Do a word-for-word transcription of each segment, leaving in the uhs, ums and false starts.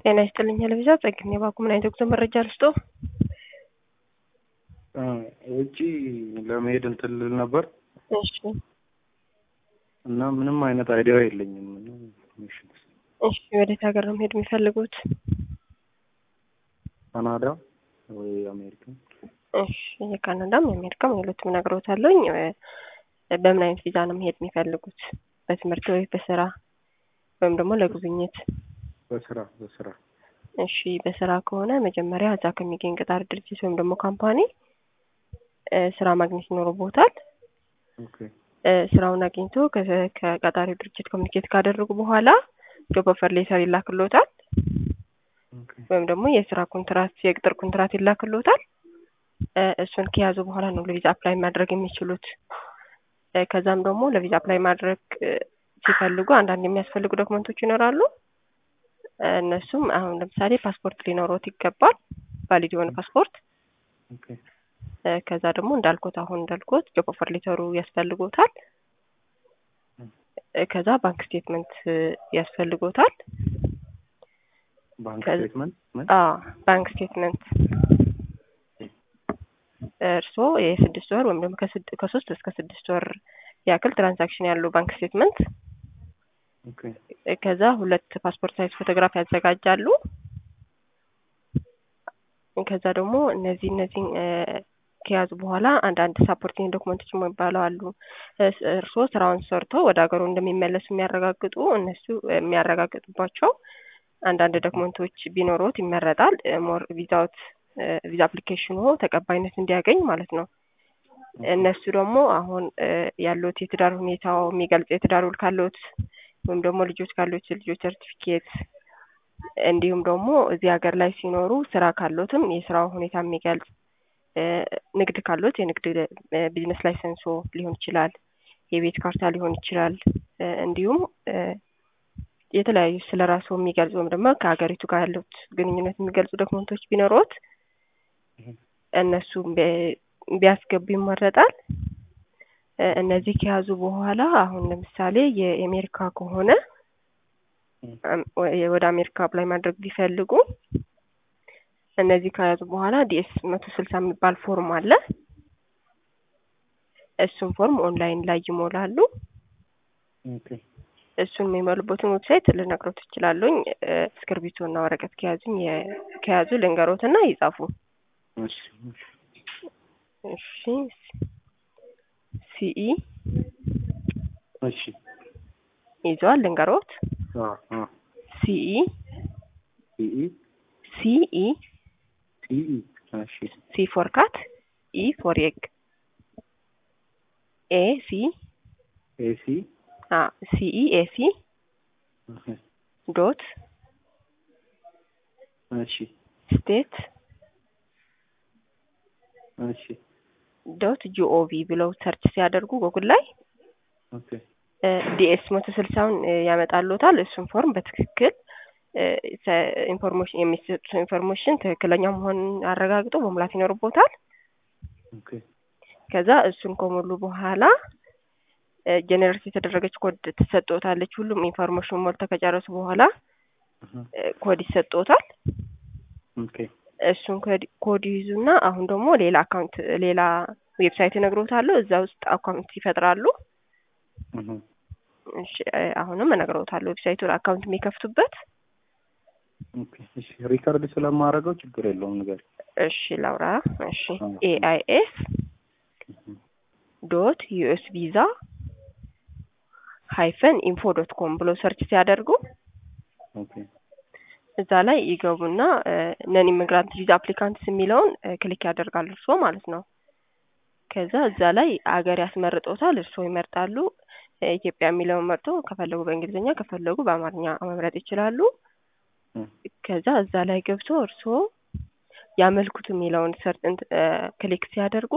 ጤና ይስጥልኝ ለቪዛ ጸግኝ ባኩ ምን አይነት ጉዞ መረጃ ልስጦ? ውጪ ለመሄድ እንትን ልል ነበር። እሺ እና ምንም አይነት አይዲያ የለኝም። እሺ ወዴት ሀገር ነው መሄድ የሚፈልጉት? ካናዳ ወይ አሜሪካ? እሺ የካናዳም የአሜሪካም ሁለቱም ነግሮታለኝ። በምን አይነት ቪዛ ነው መሄድ የሚፈልጉት? በትምህርት ወይ በስራ ወይም ደግሞ ለጉብኝት? በስራ በስራ እሺ በስራ ከሆነ መጀመሪያ እዛ ከሚገኝ ቅጥር ድርጅት ወይም ደግሞ ካምፓኒ ስራ ማግኘት ይኖርቦታል። ኦኬ ስራውን አግኝቶ ከቀጣሪው ድርጅት ኮሚኒኬት ካደረጉ በኋላ ጆብ ኦፈር ሌተር ይላክሎታል። ኦኬ ወይም ደግሞ የስራ ኮንትራት የቅጥር ኮንትራት ይላክሎታል። እሱን ከያዙ በኋላ ነው ለቪዛ አፕላይ ማድረግ የሚችሉት። ከዛም ደግሞ ለቪዛ አፕላይ ማድረግ ሲፈልጉ አንዳንድ የሚያስፈልጉ ዶክመንቶች ይኖራሉ። እነሱም አሁን ለምሳሌ ፓስፖርት ሊኖሮት ይገባል፣ ቫሊድ የሆነ ፓስፖርት። ኦኬ ከዛ ደግሞ እንዳልኩት አሁን እንዳልኩት ጆብ ኦፈር ሌተሩ ያስፈልጎታል። ከዛ ባንክ ስቴትመንት ያስፈልጎታል። ባንክ ስቴትመንት? አዎ ባንክ ስቴትመንት እርሶ የስድስት ወር ወይም ደግሞ ከሶስት እስከ ስድስት ወር ያክል ትራንዛክሽን ያለው ባንክ ስቴትመንት። ኦኬ ከዛ ሁለት ፓስፖርት ሳይዝ ፎቶግራፍ ያዘጋጃሉ። ከዛ ደግሞ እነዚህ እነዚህ ከያዙ በኋላ አንድ አንድ ሳፖርቲንግ ዶክመንቶች የሚባሉ አሉ። እርሶ ስራውን ሰርቶ ወደ ሀገሩ እንደሚመለሱ የሚያረጋግጡ እነሱ የሚያረጋግጡባቸው አንዳንድ ዶክመንቶች ቢኖሩት ይመረጣል። ሞር ቪዛውት ቪዛ አፕሊኬሽኑ ተቀባይነት እንዲያገኝ ማለት ነው። እነሱ ደግሞ አሁን ያሉት የትዳር ሁኔታው የሚገልጽ የትዳር ውል ካሉት ወይም ደግሞ ልጆች ካሉት ልጆች ሰርቲፊኬት፣ እንዲሁም ደግሞ እዚህ ሀገር ላይ ሲኖሩ ስራ ካሉትም የስራው ሁኔታ የሚገልጽ፣ ንግድ ካሉት የንግድ ቢዝነስ ላይሰንሶ ሊሆን ይችላል፣ የቤት ካርታ ሊሆን ይችላል። እንዲሁም የተለያዩ ስለራሱ የሚገልጹ ወይም ደግሞ ከሀገሪቱ ጋር ያሉት ግንኙነት የሚገልጹ ዶክመንቶች ቢኖሩት እነሱ ቢያስገቡ ይመረጣል። እነዚህ ከያዙ በኋላ አሁን ለምሳሌ የአሜሪካ ከሆነ ወደ አሜሪካ አፕላይ ማድረግ ቢፈልጉ እነዚህ ከያዙ በኋላ ዲኤስ መቶ ስልሳ የሚባል ፎርም አለ። እሱን ፎርም ኦንላይን ላይ ይሞላሉ። ኦኬ እሱን የሚሞሉበትን ዌብሳይት ልነግሮት እችላለሁኝ። እስክሪብቶና ወረቀት ከያዙኝ ከያዙ ልንገሮትና ይጻፉ። እሺ እሺ ሲኢ እሺ ይዟል ልንገሮት። አ አ ሲኢ ሲኢ ሲኢ ሲኢ እሺ ሲ ፎር ካት ኢ ፎር ኤግ ኤ ሲ ኤ ሲ አ ሲኢ ኤ ሲ ዶት እሺ ስቴት እሺ ዶት ጂኦቪ ብለው ሰርች ሲያደርጉ ጉግል ላይ ኦኬ ዲኤስ መቶ ስልሳውን ያመጣሉታል። እሱን ፎርም በትክክል ኢንፎርሜሽን የሚሰጡ ኢንፎርሜሽን ትክክለኛ መሆኑን አረጋግጦ መሙላት ይኖርቦታል። ኦኬ ከዛ እሱን ከሞሉ በኋላ ጄኔሬት የተደረገች ኮድ ተሰጥቶታለች። ሁሉም ኢንፎርሜሽን ሞልተው ከጨረሱ በኋላ ኮድ ይሰጥቶታል። ኦኬ እሱን ኮድ ይዙና አሁን ደግሞ ሌላ አካውንት ሌላ ዌብሳይት እነግሮታለሁ። እዛ ውስጥ አካውንት ይፈጥራሉ። እህ እሺ አሁንም እነግሮታለሁ ዌብሳይቱን አካውንት የሚከፍቱበት። ኦኬ እሺ ሪከርድ ስለማደርገው ችግር የለውም ነገር። እሺ ላውራ። እሺ ኤአይኤስ ዶት ዩኤስ ቪዛ ሃይፈን ኢንፎ ዶት ኮም ብሎ ሰርች ሲያደርጉ ኦኬ እዛ ላይ ይገቡና ነን ኢሚግራንት ቪዛ አፕሊካንትስ የሚለውን ክሊክ ያደርጋሉ እርሶ ማለት ነው። ከዛ እዛ ላይ አገር ያስመርጦታል። እርሶ ይመርጣሉ። ኢትዮጵያ የሚለውን መርጦ ከፈለጉ በእንግሊዝኛ ከፈለጉ በአማርኛ መምረጥ ይችላሉ። ከዛ እዛ ላይ ገብቶ እርሶ ያመልክቱ የሚለውን ሰርች ክሊክ ሲያደርጉ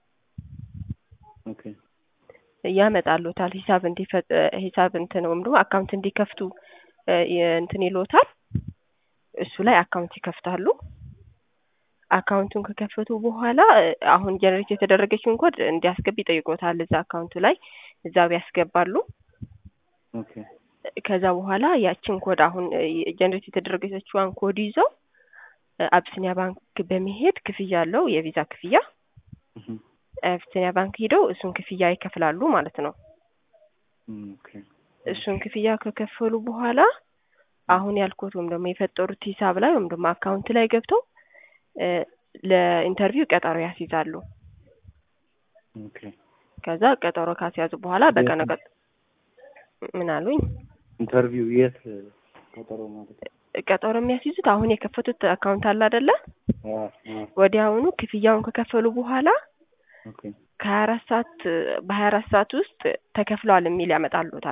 ኦኬ ያመጣሉታል። ሂሳብ እንዲፈጥ ሂሳብ እንትን ወይም ደግሞ አካውንት እንዲከፍቱ እንትን ይሎታል። እሱ ላይ አካውንት ይከፍታሉ። አካውንቱን ከከፈቱ በኋላ አሁን ጀነሬት የተደረገችውን ኮድ እንዲያስገብ ይጠይቆታል። እዛ አካውንቱ ላይ እዛው ያስገባሉ። ኦኬ ከዛ በኋላ ያችን ኮድ አሁን ጀነሬት የተደረገችውን ኮድ ይዘው አቢሲኒያ ባንክ በመሄድ ክፍያ አለው የቪዛ ክፍያ አቢሲኒያ ባንክ ሄደው እሱን ክፍያ ይከፍላሉ ማለት ነው። ኦኬ እሱን ክፍያ ከከፈሉ በኋላ አሁን ያልኩት ወይም ደግሞ የፈጠሩት ሂሳብ ላይ ወይም ደግሞ አካውንት ላይ ገብተው ለኢንተርቪው ቀጠሮ ያስይዛሉ። ኦኬ ከዛ ቀጠሮ ካስያዙ በኋላ በቀነ ቀጠሮ ምን አሉኝ? ኢንተርቪው የት ቀጠሮ ማለት ቀጠሮ የሚያስይዙት አሁን የከፈቱት አካውንት አለ አይደለ? አዎ ወዲያውኑ ክፍያውን ከከፈሉ በኋላ ኦኬ ከሀያ አራት ሰዓት በሀያ አራት ሰዓት ውስጥ ተከፍሏል የሚል ያመጣሉታል።